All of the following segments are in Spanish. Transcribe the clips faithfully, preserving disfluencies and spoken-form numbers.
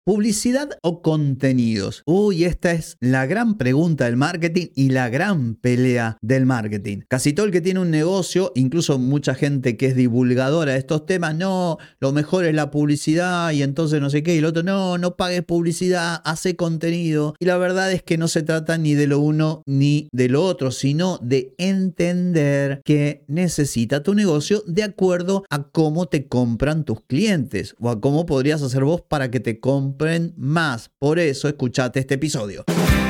¿Publicidad o contenidos? Uy, esta es la gran pregunta del marketing y la gran pelea del marketing. Casi todo el que tiene un negocio, incluso mucha gente que es divulgadora de estos temas, no, lo mejor es la publicidad y entonces no sé qué, y el otro, no, no pagues publicidad, hace contenido. Y la verdad es que no se trata ni de lo uno ni de lo otro, sino de entender que necesita tu negocio de acuerdo a cómo te compran tus clientes o a cómo podrías hacer vos para que te compren más. Por eso escuchate este episodio.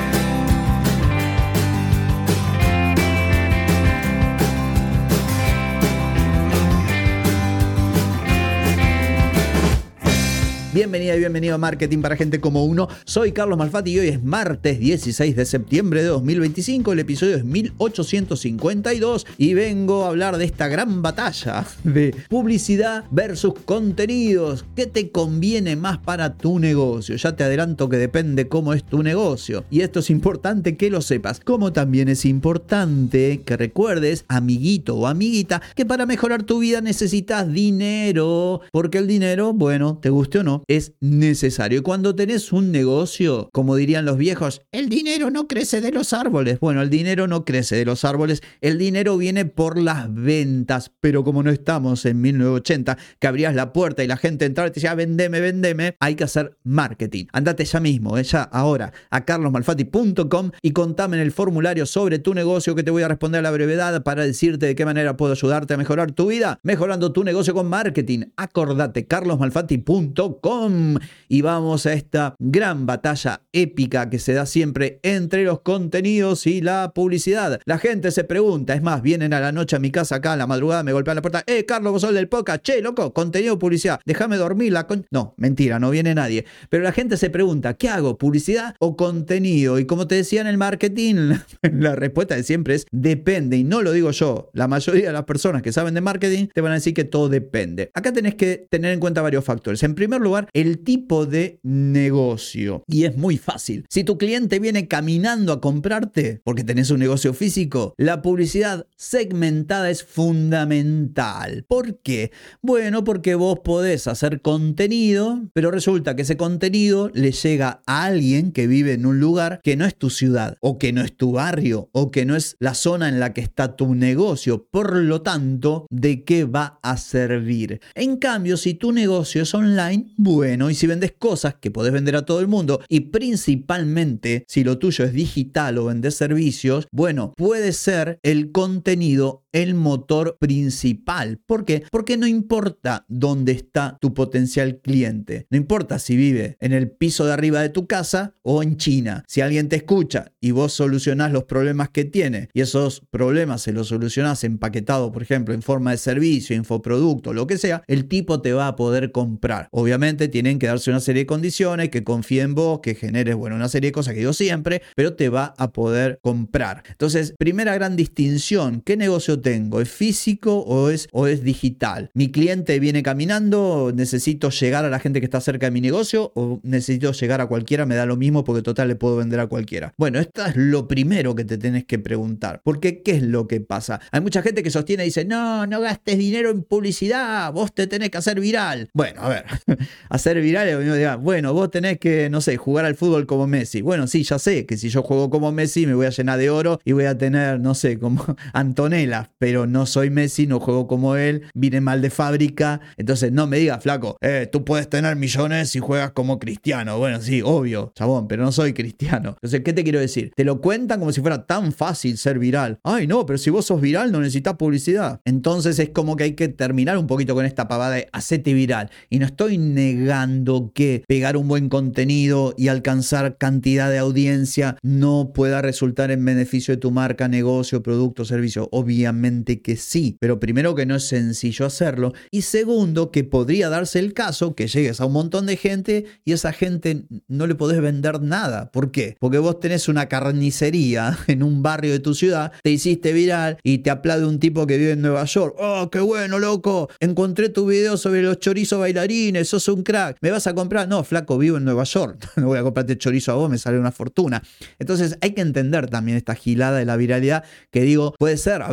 Bienvenida y bienvenido a Marketing para Gente Como Uno. Soy Carlos Malfatti y hoy es martes dieciséis de septiembre de dos mil veinticinco. El episodio es mil ochocientos cincuenta y dos y vengo a hablar de esta gran batalla de publicidad versus contenidos. ¿Qué te conviene más para tu negocio? Ya te adelanto que depende cómo es tu negocio. Y esto es importante que lo sepas. Como también es importante que recuerdes, amiguito o amiguita, que para mejorar tu vida necesitas dinero. Porque el dinero, bueno, te guste o no, es necesario. Y cuando tenés un negocio, como dirían los viejos, el dinero no crece de los árboles. Bueno, el dinero no crece de los árboles, el dinero viene por las ventas. Pero como no estamos en mil novecientos ochenta, que abrías la puerta y la gente entraba y te decía, vendeme, vendeme, hay que hacer marketing. Andate ya mismo, eh, ya ahora, a carlos malfatti punto com y contame en el formulario sobre tu negocio que te voy a responder a la brevedad para decirte de qué manera puedo ayudarte a mejorar tu vida, mejorando tu negocio con marketing. Acordate, carlos malfatti punto com. Y vamos a esta gran batalla épica que se da siempre entre los contenidos y la publicidad. La gente se pregunta, es más, vienen a la noche a mi casa acá a la madrugada, me golpean la puerta, eh, Carlos, vos sos del podcast, che, loco, contenido o publicidad, déjame dormir la con... No, mentira, no viene nadie. Pero la gente se pregunta, ¿qué hago? ¿Publicidad o contenido? Y como te decía en el marketing, la respuesta de siempre es depende. Y no lo digo yo, la mayoría de las personas que saben de marketing te van a decir que todo depende. Acá tenés que tener en cuenta varios factores. En primer lugar, el tipo de negocio. Y es muy fácil. Si tu cliente viene caminando a comprarte porque tenés un negocio físico, la publicidad segmentada es fundamental. ¿Por qué? Bueno, porque vos podés hacer contenido, pero resulta que ese contenido le llega a alguien que vive en un lugar que no es tu ciudad, o que no es tu barrio, o que no es la zona en la que está tu negocio. Por lo tanto, ¿de qué va a servir? En cambio, si tu negocio es online, bueno, y si vendes cosas que podés vender a todo el mundo y principalmente si lo tuyo es digital o vendes servicios, bueno, puede ser el contenido el motor principal. ¿Por qué? Porque no importa dónde está tu potencial cliente. No importa si vive en el piso de arriba de tu casa o en China. Si alguien te escucha y vos solucionás los problemas que tiene y esos problemas se los solucionás empaquetado, por ejemplo, en forma de servicio, infoproducto, lo que sea, el tipo te va a poder comprar. Obviamente tienen que darse una serie de condiciones, que confíe en vos, que generes, bueno, una serie de cosas que digo siempre, pero te va a poder comprar. Entonces, primera gran distinción, ¿qué negocio tengo? ¿Es físico o es, o es digital? ¿Mi cliente viene caminando? ¿Necesito llegar a la gente que está cerca de mi negocio? ¿O necesito llegar a cualquiera? Me da lo mismo porque total le puedo vender a cualquiera. Bueno, esto es lo primero que te tenés que preguntar. Porque, ¿qué es lo que pasa? Hay mucha gente que sostiene y dice, no, no gastes dinero en publicidad, vos te tenés que hacer viral. Bueno, a ver, hacer viral es lo mismo que digan, bueno, vos tenés que, no sé, jugar al fútbol como Messi. Bueno, sí, ya sé que si yo juego como Messi me voy a llenar de oro y voy a tener, no sé, como Antonella, pero no soy Messi, no juego como él, vine mal de fábrica. Entonces no me digas, flaco, eh, tú puedes tener millones si juegas como Cristiano. Bueno, sí, obvio, chabón, pero no soy Cristiano. Entonces, ¿qué te quiero decir? Te lo cuentan como si fuera tan fácil ser viral. Ay, no, pero si vos sos viral no necesitas publicidad. Entonces es como que hay que terminar un poquito con esta pavada de hacete viral. Y no estoy negando que pegar un buen contenido y alcanzar cantidad de audiencia no pueda resultar en beneficio de tu marca, negocio, producto, servicio. Obviamente que sí, pero primero que no es sencillo hacerlo y segundo que podría darse el caso que llegues a un montón de gente y esa gente no le podés vender nada. ¿Por qué? Porque vos tenés una carnicería en un barrio de tu ciudad, te hiciste viral y te aplaude un tipo que vive en Nueva York. ¡Oh, qué bueno, loco! Encontré tu video sobre los chorizos bailarines, sos un crack. ¿Me vas a comprar? No, flaco, vivo en Nueva York. No voy a comprarte chorizo a vos, me sale una fortuna. Entonces hay que entender también esta gilada de la viralidad que digo, puede ser, a ver, fenomenal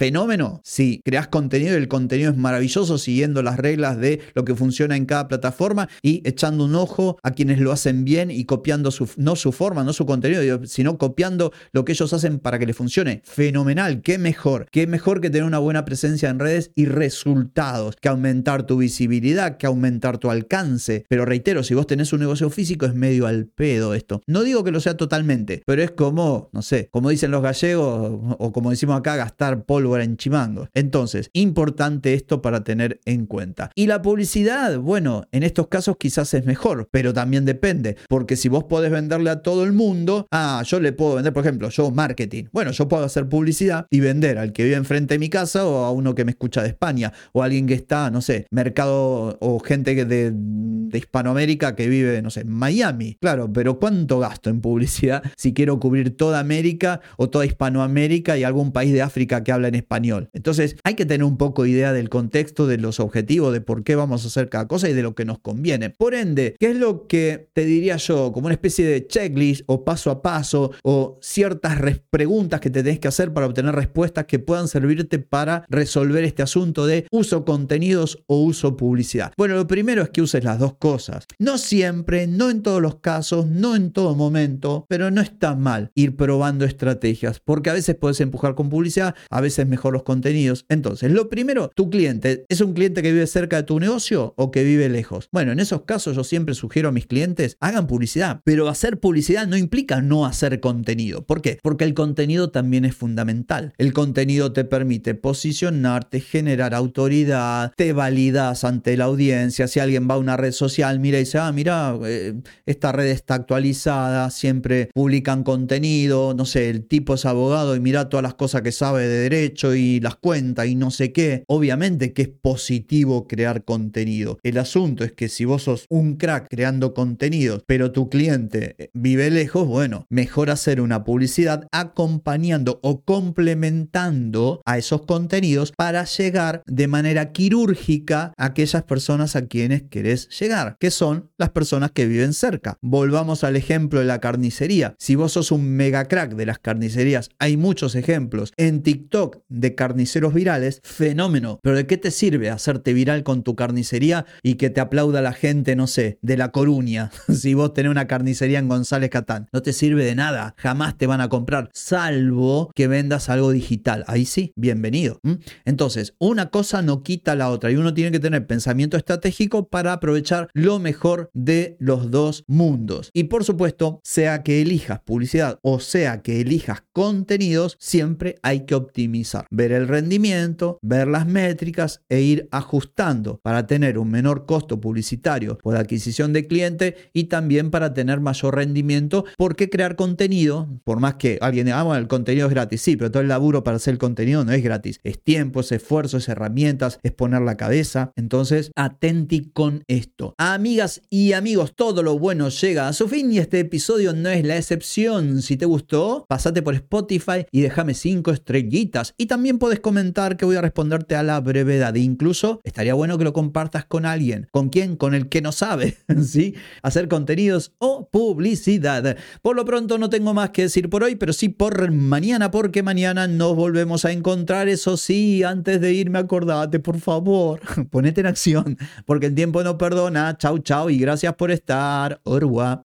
fenómeno si creás contenido y el contenido es maravilloso siguiendo las reglas de lo que funciona en cada plataforma y echando un ojo a quienes lo hacen bien y copiando su, no su forma, no su contenido, sino copiando lo que ellos hacen para que les funcione. Fenomenal, qué mejor, qué mejor que tener una buena presencia en redes y resultados, que aumentar tu visibilidad, que aumentar tu alcance. Pero reitero, si vos tenés un negocio físico es medio al pedo esto. No digo que lo sea totalmente, pero es como, no sé, como dicen los gallegos o como decimos acá, gastar pólvora en chimangos. Entonces, importante esto para tener en cuenta. Y la publicidad, bueno, en estos casos quizás es mejor, pero también depende, porque si vos podés venderle a todo el mundo, ah, yo le puedo vender, por ejemplo, yo marketing, bueno, yo puedo hacer publicidad y vender al que vive enfrente de mi casa o a uno que me escucha de España o a alguien que está, no sé, mercado o gente de, de Hispanoamérica que vive, no sé, en Miami. Claro, pero ¿cuánto gasto en publicidad si quiero cubrir toda América o toda Hispanoamérica y algún país de África que habla en español? Entonces hay que tener un poco idea del contexto, de los objetivos, de por qué vamos a hacer cada cosa y de lo que nos conviene. Por ende, ¿qué es lo que te diría yo? Como una especie de checklist o paso a paso o ciertas preguntas que te tenés que hacer para obtener respuestas que puedan servirte para resolver este asunto de uso contenidos o uso publicidad. Bueno, lo primero es que uses las dos cosas. No siempre, no en todos los casos, no en todo momento, pero no está mal ir probando estrategias, porque a veces puedes empujar con publicidad, a veces mejor los contenidos. Entonces, lo primero, tu cliente, ¿es un cliente que vive cerca de tu negocio o que vive lejos? Bueno, en esos casos yo siempre sugiero a mis clientes, hagan publicidad, pero hacer publicidad no implica no hacer contenido. ¿Por qué? Porque el contenido también es fundamental. El contenido te permite posicionarte, generar autoridad, te validas ante la audiencia. Si alguien va a una red social, mira y dice, ah, mira, eh, esta red está actualizada, siempre publican contenido, no sé, el tipo es abogado y mira todas las cosas que sabe de derecho y las cuenta y no sé qué. Obviamente que es positivo crear contenido. El asunto es que si vos sos un crack creando contenidos, pero tu cliente vive lejos, bueno, mejor hacer una publicidad acompañando o complementando a esos contenidos para llegar de manera quirúrgica a aquellas personas a quienes querés llegar, que son las personas que viven cerca. Volvamos al ejemplo de la carnicería. Si vos sos un mega crack de las carnicerías, hay muchos ejemplos en TikTok de carniceros virales, fenómeno. Pero ¿de qué te sirve hacerte viral con tu carnicería y que te aplauda la gente, no sé, de La Coruña? Si vos tenés una carnicería en González Catán, no te sirve de nada, jamás te van a comprar, salvo que vendas algo digital. Ahí sí, bienvenido. ¿Mm? Entonces, una cosa no quita la otra y uno tiene que tener pensamiento estratégico para aprovechar lo mejor de los dos mundos. Y por supuesto, sea que elijas publicidad o sea que elijas contenidos, siempre hay que optimizar, ver el rendimiento, ver las métricas e ir ajustando para tener un menor costo publicitario por adquisición de cliente y también para tener mayor rendimiento, porque crear contenido, por más que alguien diga, ah, bueno, el contenido es gratis, sí, pero todo el laburo para hacer el contenido no es gratis, es tiempo, es esfuerzo, es herramientas, es poner la cabeza. Entonces, atenti con esto. Amigas y amigos, todo lo bueno llega a su fin y este episodio no es la excepción. Si te gustó, pasate por Spotify y déjame cinco estrellitas y también puedes comentar que voy a responderte a la brevedad. Incluso estaría bueno que lo compartas con alguien. ¿Con quién? Con el que no sabe, ¿sí? Hacer contenidos o publicidad. Por lo pronto no tengo más que decir por hoy, pero sí por mañana, porque mañana nos volvemos a encontrar. Eso sí, antes de irme, acordate, por favor, ponete en acción, porque el tiempo no perdona. Chau, chau y gracias por estar. Orwa.